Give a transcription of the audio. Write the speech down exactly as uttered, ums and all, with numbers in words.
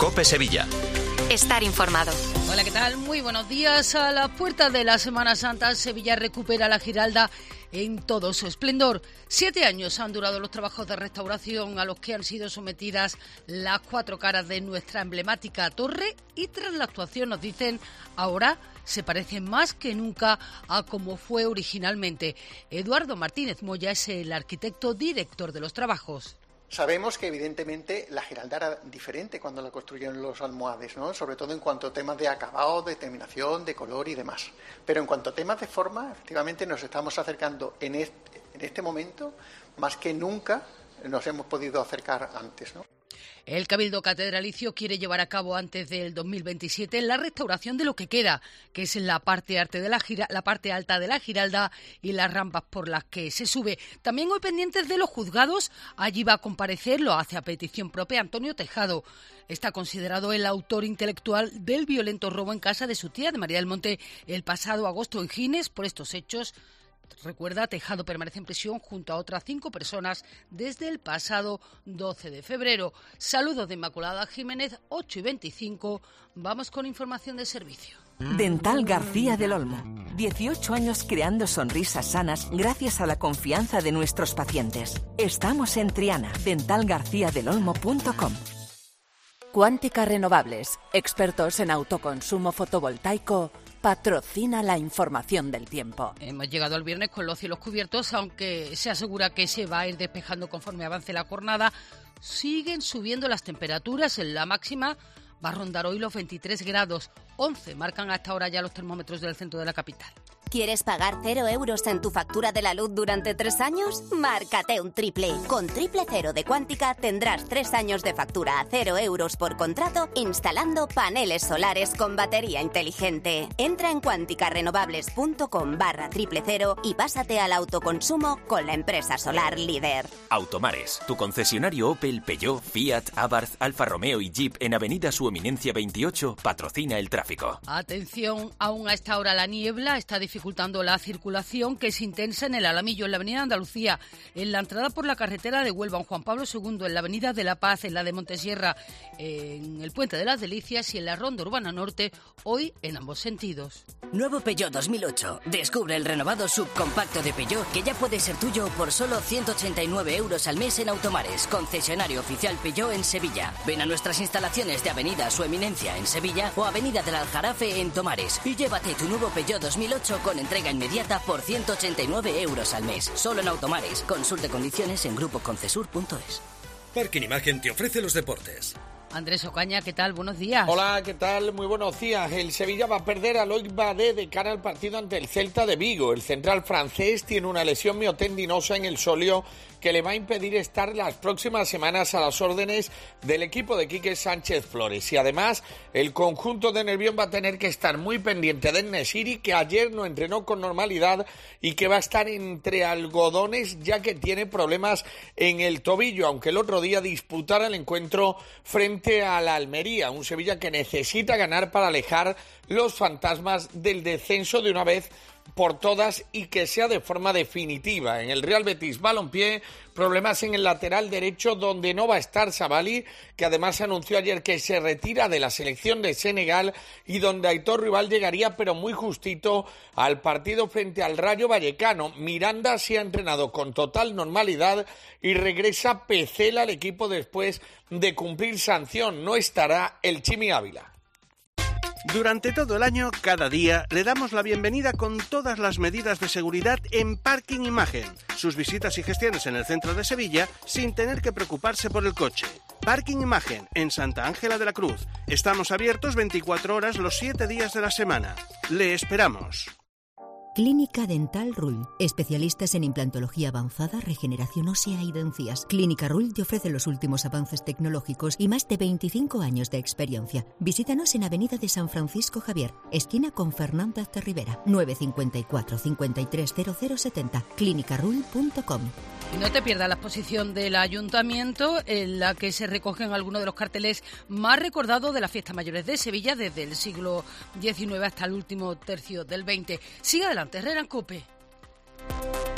COPE Sevilla. Estar informado. Hola, ¿qué tal? Muy buenos días. A las puertas de la Semana Santa, Sevilla recupera la Giralda en todo su esplendor. Siete años han durado los trabajos de restauración a los que han sido sometidas las cuatro caras de nuestra emblemática torre y tras la actuación, nos dicen, ahora se parece más que nunca a como fue originalmente. Eduardo Martínez Moya es el arquitecto director de los trabajos. Sabemos que evidentemente la Giralda era diferente cuando la construyeron los almohades, ¿no? Sobre todo en cuanto a temas de acabado, de terminación, de color y demás. Pero en cuanto a temas de forma, efectivamente nos estamos acercando en este, en este momento más que nunca nos hemos podido acercar antes, ¿no? El Cabildo Catedralicio quiere llevar a cabo antes del dos mil veintisiete la restauración de lo que queda, que es la parte, arte de la, gira, la parte alta de la Giralda y las rampas por las que se sube. También hoy pendientes de los juzgados, allí va a comparecer, lo hace a petición propia, Antonio Tejado. Está considerado el autor intelectual del violento robo en casa de su tía, de María del Monte, el pasado agosto en Gines. Por estos hechos, recuerda, Tejado permanece en prisión junto a otras cinco personas desde el pasado doce de febrero. Saludos de Inmaculada Jiménez, ocho y veinticinco. Vamos con información de servicio. Dental García del Olmo. dieciocho años creando sonrisas sanas gracias a la confianza de nuestros pacientes. Estamos en Triana. dental garcía del olmo punto com. Cuántica Renovables, expertos en autoconsumo fotovoltaico, patrocina la información del tiempo. Hemos llegado al viernes con los cielos cubiertos, aunque se asegura que se va a ir despejando conforme avance la jornada. Siguen subiendo las temperaturas. En la máxima va a rondar hoy los veintitrés grados. once marcan hasta ahora ya los termómetros del centro de la capital. ¿Quieres pagar cero euros en tu factura de la luz durante tres años? Márcate un triple. Con Triple Cero de Cuántica tendrás tres años de factura a cero euros por contrato instalando paneles solares con batería inteligente. Entra en cuánticarenovables.com barra triple cero y pásate al autoconsumo con la empresa solar líder. Automares, tu concesionario Opel, Peugeot, Fiat, Abarth, Alfa Romeo y Jeep en Avenida Su Eminencia veintiocho patrocina el tráfico. Atención, aún a esta hora la niebla está dificultando la circulación, que es intensa en el Alamillo, en la avenida Andalucía, en la entrada por la carretera de Huelva, en Juan Pablo segundo, en la avenida de La Paz, en la de Montesierra, en el Puente de las Delicias y en la Ronda Urbana Norte, hoy en ambos sentidos. Nuevo Peugeot dos mil ocho. Descubre el renovado subcompacto de Peugeot que ya puede ser tuyo por solo ciento ochenta y nueve euros al mes en Automares, concesionario oficial Peugeot en Sevilla. Ven a nuestras instalaciones de Avenida Su Eminencia en Sevilla o Avenida del Aljarafe en Tomares y llévate tu nuevo Peugeot dos mil ocho con entrega inmediata por ciento ochenta y nueve euros al mes. Solo en Automares. Consulte condiciones en grupo concesur punto es. Parking Imagen te ofrece los deportes. Andrés Ocaña, ¿qué tal? Buenos días. Hola, ¿qué tal? Muy buenos días. El Sevilla va a perder a Loic Badé de cara al partido ante el Celta de Vigo. El central francés tiene una lesión miotendinosa en el sóleo que le va a impedir estar las próximas semanas a las órdenes del equipo de Quique Sánchez Flores. Y además, el conjunto de Nervión va a tener que estar muy pendiente de En-Nesyri, que ayer no entrenó con normalidad y que va a estar entre algodones ya que tiene problemas en el tobillo, aunque el otro día disputara el encuentro frente a la Almería, un Sevilla que necesita ganar para alejar los fantasmas del descenso de una vez por todas y que sea de forma definitiva. En el Real Betis Balompié, problemas en el lateral derecho donde no va a estar Sabali, que además anunció ayer que se retira de la selección de Senegal y donde Aitor Rival llegaría pero muy justito al partido frente al Rayo Vallecano. Miranda se ha entrenado con total normalidad y regresa Pecela al equipo después de cumplir sanción. No estará el Chimi Ávila. Durante todo el año, cada día, le damos la bienvenida con todas las medidas de seguridad en Parking Imagen. Sus visitas y gestiones en el centro de Sevilla sin tener que preocuparse por el coche. Parking Imagen, en Santa Ángela de la Cruz. Estamos abiertos veinticuatro horas los siete días de la semana. Le esperamos. Clínica Dental Rull. Especialistas en implantología avanzada, regeneración ósea y dentías. Clínica Rull te ofrece los últimos avances tecnológicos y más de veinticinco años de experiencia. Visítanos en Avenida de San Francisco Javier, esquina con Fernández de Rivera. nueve cinco cuatro, cincuenta y tres cero cero setenta. clínica rull punto com. Y no te pierdas la exposición del Ayuntamiento, en la que se recogen algunos de los carteles más recordados de las fiestas mayores de Sevilla desde el siglo diecinueve hasta el último tercio del veinte. Sigue adelante, Herrera en COPE.